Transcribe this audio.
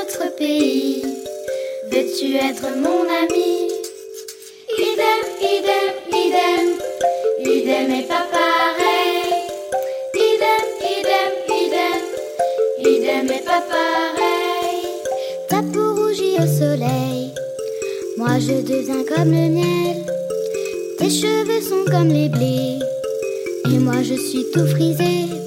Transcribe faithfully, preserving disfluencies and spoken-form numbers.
autre pays. Veux-tu être mon ami? Idem, idem, idem, idem et pas pareil. Idem, idem, idem, idem et pas pareil. Ta peau rougit au soleil, moi je deviens comme le miel. Tes cheveux sont comme les blés, et moi je suis tout frisé